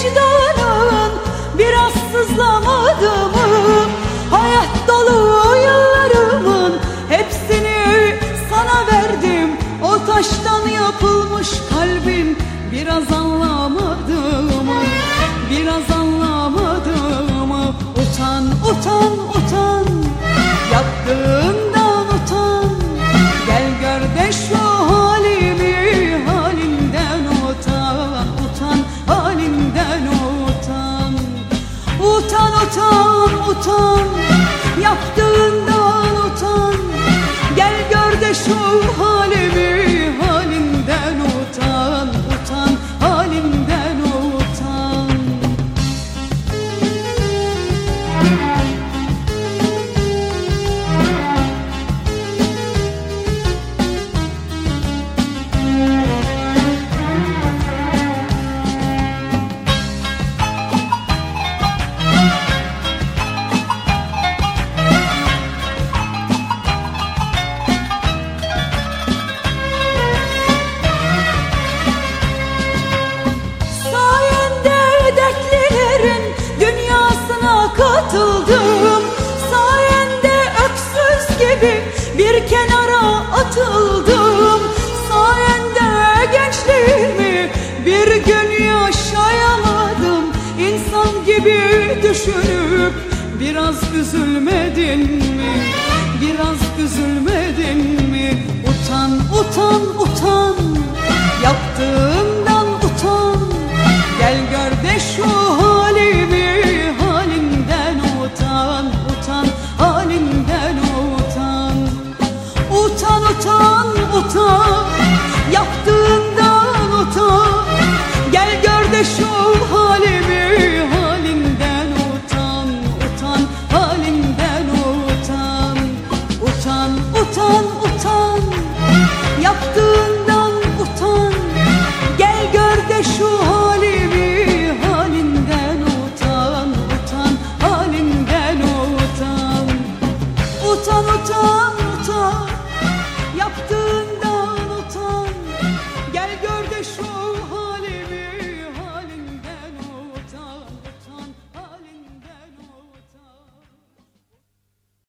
vicdanın biraz sızlamadı mı? Hayat dolu yıllarımın hepsini sana verdim. O taştan yapılmış kalbin biraz anlamadı mı? Biraz anlamadı mı? Utan, utan, utan, yaptığından utan. Gel gör de şu halimi, halimden utan. Utan, halimden utan. Utan, utan, utan, yaptığından utan. Gel gör de şu halimi, halimden utan. Utan, halimden utan. Katıldım sayende, öksüz gibi bir kenara atıldım. Sayende gençliğimi bir gün yaşayamadım. İnsan gibi düşünüp biraz üzülmedin mi? Biraz üzülmedin mi? Utan, utan, utan,